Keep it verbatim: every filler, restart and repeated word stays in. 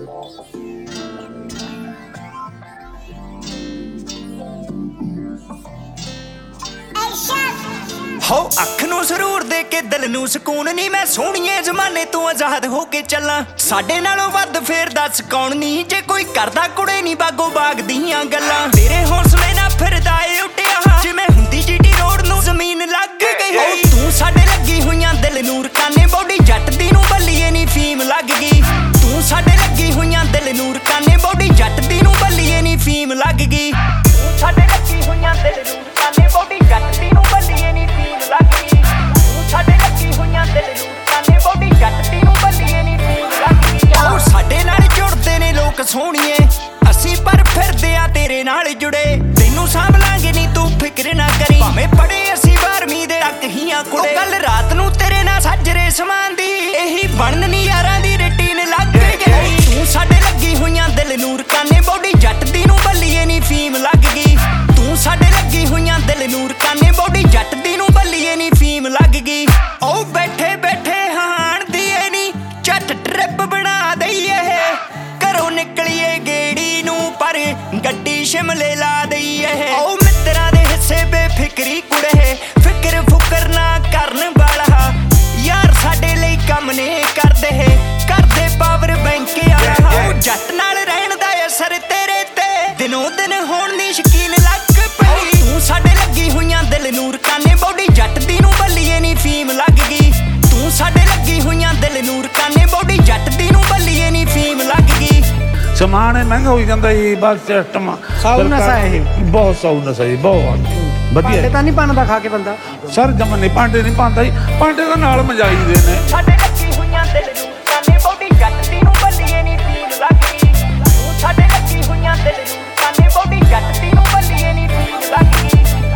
हो अख नूं सरूर दे के दिल नूं सकून नी, मैं सोहणिए जमाने तों आजाद हो के चलां। साडे नालों वध फेर दस कौन नी, जे कोई करदा कुड़े नी बागो बाग दियां गल्लां। तेरे हौसले ना फिरदा ए उड्डिया जिवें हुंदी जीटी रोड नूं जमीन लग गई। तू साडे लगी होईयां दिल नूर काने, बॉडी जट दी नूं बल्लीए नी फीम लग गई। तू साडे लगी होईयां दिल नूर काने, बॉडी जट दी नूं बल्लीए नी फीम लग गई। तू साडे लगी होईयां दिल नूर काने, बॉडी जट दी नूं बल्लीए नी फीम लग गई। तू साडे लगी होईयां दिल नूर काने, बॉडी जट दी नूं बल्लीए नी फीम लग गई। ओ साडे नाल जुड़दे ने लोक सोहणीए, असीं पर फिरदे आ तेरे नाल जुड़े। तैनूं साਂਭ लांगे नी तू फिक्र ना करी, भावें पढ़े असीं बारवीं दे तक हियां कुड़े। कल रात नूं तेरे नाल साजरे समान दी, एही बनन नी यारां दी रूटीन लग गई। तू साडे लगी होईयां दिल नूर काने, बॉडी जट दी नूं बल्लीए नी फीम लग गई। तू साडे लगी होईयां दिल नूर काने, बॉडी जट दी नूं बल्लीए नी फीम लग गई। ओ बैठे बैठे हाण दीए नी झट ट्रिप बना दईए, घरों निकलीए गेड़ी नूं पर गड्डी शिमले ला दईए। ओ मित्तरां दे हिस्से बेफिक्री कुड़े, फिक्र फुकर ना करन वाला यार साडे लई कम ने करदे करदे पावर बैंक वाला। जट नाल रहण दा असर तेरे ते दिनों दिन होण दी शकीन लग पई। तू साडे लगी होईयां दिल नूर काने, बॉडी जट दी नूं बल्लीए नी फीम लग गई। तू साडे लगी होईयां दिल नूर काने, बॉडी जट दी नूं बल्लीए नी फीम लग गई। समान महंगा हो जाता जी, बस सिस्टम ਸਾਊ ਨਸ਼ਾ ਇਹ बहुत साऊ नशा जी, बहुत ਭਾਂਡੇ ਵਧੀਆ ਤਾਂ ਨਹੀਂ ਪਾਉਂਦਾ ਖਾ ਕੇ ਬੰਦਾ। ਸਰ ਜਮਨ ਨਹੀਂ ਭਾਂਡੇ ਨਹੀਂ ਪਾਉਂਦਾ ਜੀ, ਭਾਂਡੇ ਦਾ ਨਾਲ ਮਜਾਈ ਦੇ ਨੇ। ਸਾਡੇ ਲੱਗੀ ਹੋਈਆਂ ਦਿਲ ਨੂੰ